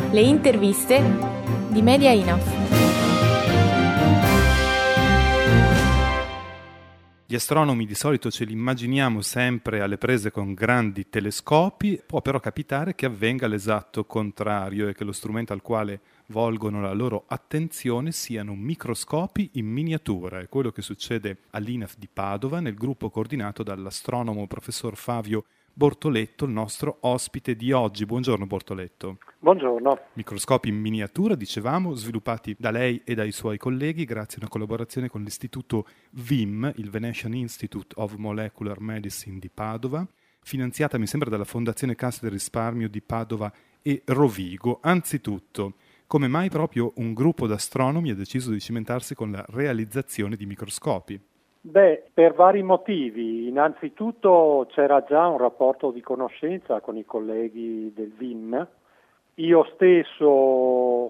Le interviste di Media Enough. Gli astronomi di solito ce li immaginiamo sempre alle prese con grandi telescopi, può però capitare che avvenga l'esatto contrario e che lo strumento al quale volgono la loro attenzione siano microscopi in miniatura. È quello che succede all'INAF di Padova nel gruppo coordinato dall'astronomo professor Fabio Bortoletto, il nostro ospite di oggi. Buongiorno Bortoletto. Buongiorno. Microscopi in miniatura, dicevamo, sviluppati da lei e dai suoi colleghi grazie a una collaborazione con l'istituto VIM, il Venetian Institute of Molecular Medicine di Padova, finanziata mi sembra dalla Fondazione Cassa del Risparmio di Padova e Rovigo. Anzitutto, come mai proprio un gruppo d'astronomi ha deciso di cimentarsi con la realizzazione di microscopi? Per vari motivi. Innanzitutto c'era già un rapporto di conoscenza con i colleghi del VIM. Io spesso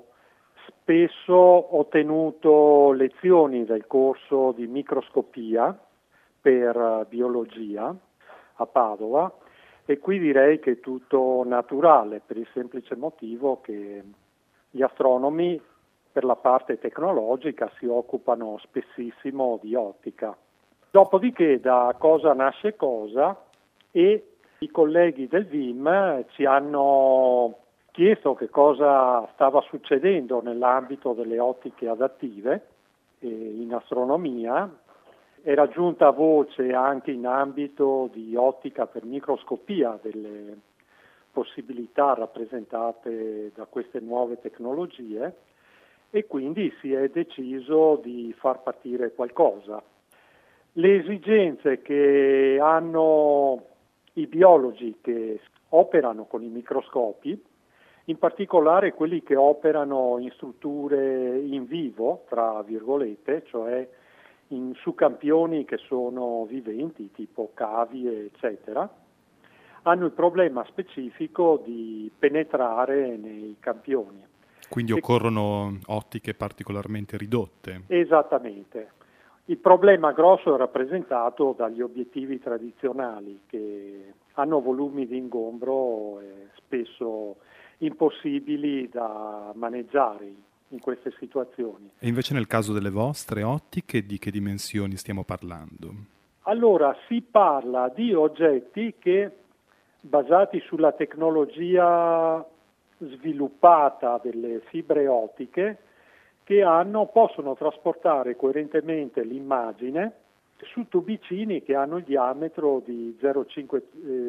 ho tenuto lezioni del corso di microscopia per biologia a Padova e qui direi che è tutto naturale per il semplice motivo che gli astronomi per la parte tecnologica si occupano spessissimo di ottica. Dopodiché da cosa nasce cosa e i colleghi del VIM ci hanno chiesto che cosa stava succedendo nell'ambito delle ottiche adattive in astronomia. Era giunta voce anche in ambito di ottica per microscopia delle possibilità rappresentate da queste nuove tecnologie e quindi si è deciso di far partire qualcosa. Le esigenze che hanno i biologi che operano con i microscopi, in particolare quelli che operano in strutture in vivo, tra virgolette, cioè su campioni che sono viventi, tipo cavie, eccetera, hanno il problema specifico di penetrare nei campioni. Quindi occorrono ottiche particolarmente ridotte. Esattamente. Il problema grosso è rappresentato dagli obiettivi tradizionali che hanno volumi di ingombro spesso impossibili da maneggiare in queste situazioni. E invece nel caso delle vostre ottiche di che dimensioni stiamo parlando? Allora si parla di oggetti che basati sulla tecnologia sviluppata delle fibre ottiche che possono trasportare coerentemente l'immagine su tubicini che hanno il diametro di 0,5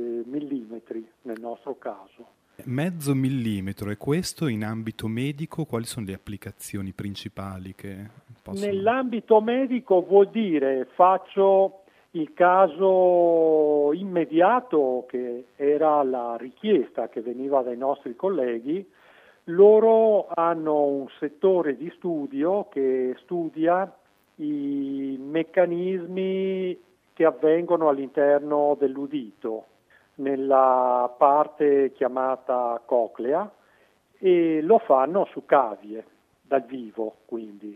mm nel nostro caso. Mezzo millimetro, e questo in ambito medico quali sono le applicazioni principali che possono... Nell'ambito medico vuol dire faccio il caso immediato che era la richiesta che veniva dai nostri colleghi. Loro hanno un settore di studio che studia i meccanismi che avvengono all'interno dell'udito, nella parte chiamata coclea, e lo fanno su cavie, dal vivo quindi.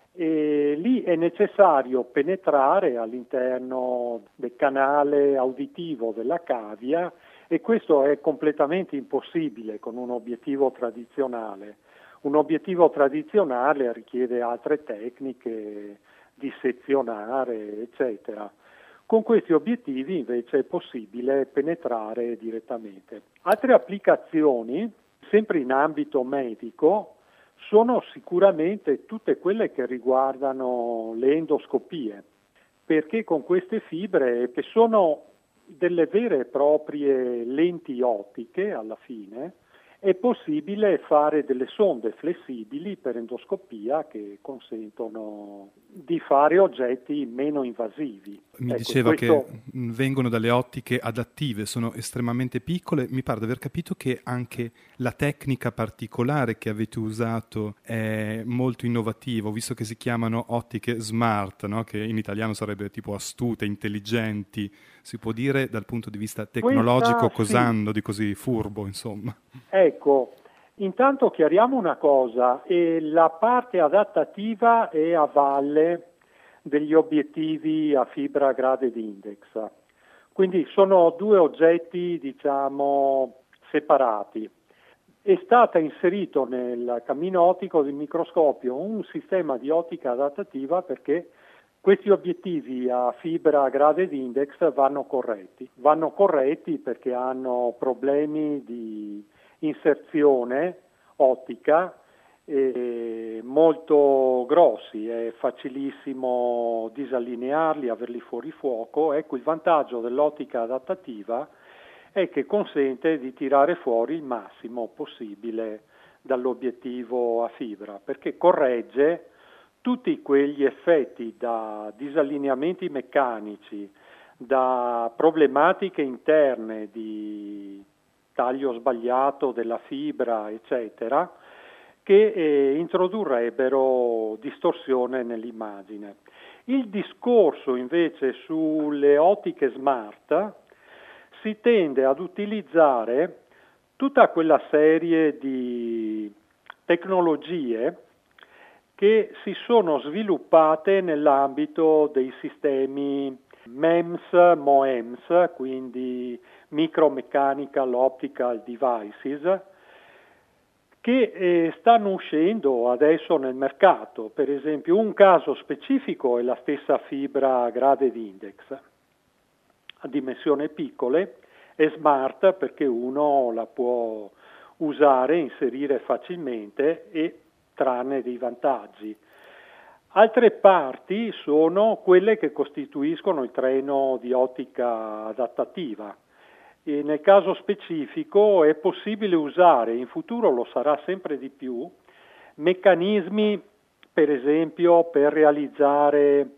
E lì è necessario penetrare all'interno del canale auditivo della cavia e questo è completamente impossibile con un obiettivo tradizionale. Un obiettivo tradizionale richiede altre tecniche, dissezionare, eccetera. Con questi obiettivi invece è possibile penetrare direttamente. Altre applicazioni, sempre in ambito medico, sono sicuramente tutte quelle che riguardano le endoscopie, perché con queste fibre, che sono delle vere e proprie lenti ottiche alla fine, è possibile fare delle sonde flessibili per endoscopia che consentono di fare oggetti meno invasivi. Mi diceva che vengono dalle ottiche adattive, sono estremamente piccole. Mi pare di aver capito che anche la tecnica particolare che avete usato è molto innovativa, visto che si chiamano ottiche smart, no? Che in italiano sarebbe tipo astute, intelligenti. Si può dire dal punto di vista tecnologico cosa hanno di così furbo, insomma? Ecco, intanto chiariamo una cosa, la parte adattativa è a valle degli obiettivi a fibra graded index, quindi sono due oggetti, diciamo, separati. è stato inserito nel cammino ottico del microscopio un sistema di ottica adattativa perché questi obiettivi a fibra graded index vanno corretti. Vanno corretti perché hanno problemi di inserzione ottica molto grossi, è facilissimo disallinearli, averli fuori fuoco. Ecco, il vantaggio dell'ottica adattativa è che consente di tirare fuori il massimo possibile dall'obiettivo a fibra, perché corregge tutti quegli effetti da disallineamenti meccanici, da problematiche interne di taglio sbagliato della fibra, eccetera, che introdurrebbero distorsione nell'immagine. Il discorso invece sulle ottiche smart si tende ad utilizzare tutta quella serie di tecnologie che si sono sviluppate nell'ambito dei sistemi MEMS, MOEMS, quindi Micromechanical Optical Devices, che stanno uscendo adesso nel mercato. Per esempio, un caso specifico è la stessa fibra graded index, a dimensioni piccole, è smart perché uno la può usare, inserire facilmente e trarne dei vantaggi. Altre parti sono quelle che costituiscono il treno di ottica adattativa. E nel caso specifico è possibile usare, in futuro lo sarà sempre di più, meccanismi per esempio per realizzare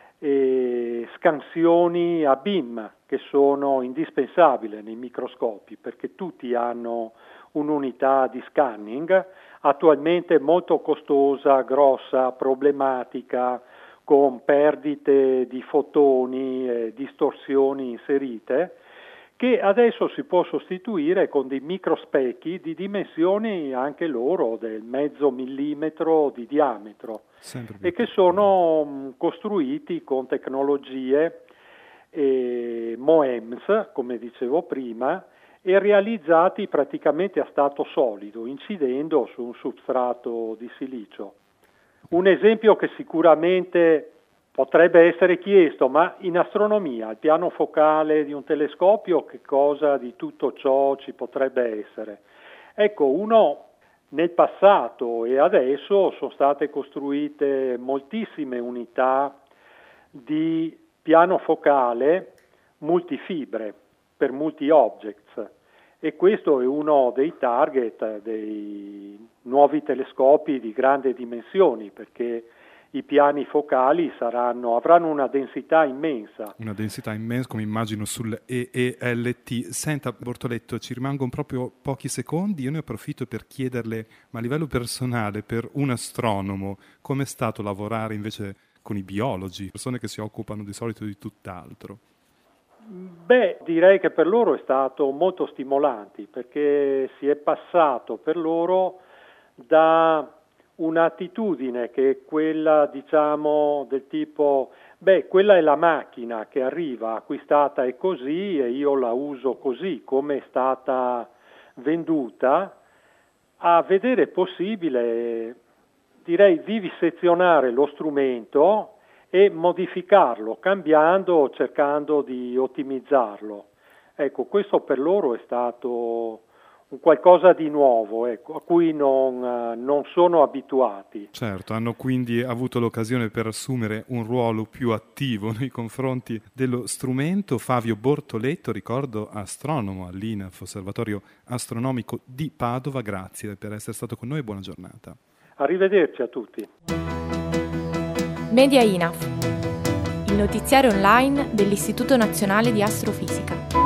scansioni a beam che sono indispensabili nei microscopi perché tutti hanno un'unità di scanning attualmente molto costosa, grossa, problematica, con perdite di fotoni, distorsioni inserite, che adesso si può sostituire con dei microspecchi di dimensioni anche loro del mezzo millimetro di diametro e che sono costruiti con tecnologie MOEMS, come dicevo prima, e realizzati praticamente a stato solido, incidendo su un substrato di silicio. Un esempio che sicuramente potrebbe essere chiesto, ma in astronomia, il piano focale di un telescopio, che cosa di tutto ciò ci potrebbe essere? Ecco, nel passato e adesso sono state costruite moltissime unità di piano focale multifibre per multi-objects e questo è uno dei target dei nuovi telescopi di grandi dimensioni perché i piani focali avranno una densità immensa. Una densità immensa, come immagino sul EELT. Senta, Bortoletto, ci rimangono proprio pochi secondi. Io ne approfitto per chiederle, ma a livello personale, per un astronomo, com'è stato lavorare invece con i biologi, persone che si occupano di solito di tutt'altro? Beh, direi che per loro è stato molto stimolante, perché si è passato per loro da un'attitudine che è quella, diciamo, del tipo, quella è la macchina che arriva, acquistata è così e io la uso così, come è stata venduta, a vedere possibile, direi, vivisezionare lo strumento e modificarlo, cambiando, cercando di ottimizzarlo. Ecco, questo per loro è stato un qualcosa di nuovo, ecco, a cui non sono abituati. Certo, hanno quindi avuto l'occasione per assumere un ruolo più attivo nei confronti dello strumento. Fabio Bortoletto, ricordo, astronomo all'INAF, Osservatorio Astronomico di Padova, grazie per essere stato con noi e buona giornata. Arrivederci a tutti. Media INAF, il notiziario online dell'Istituto Nazionale di Astrofisica.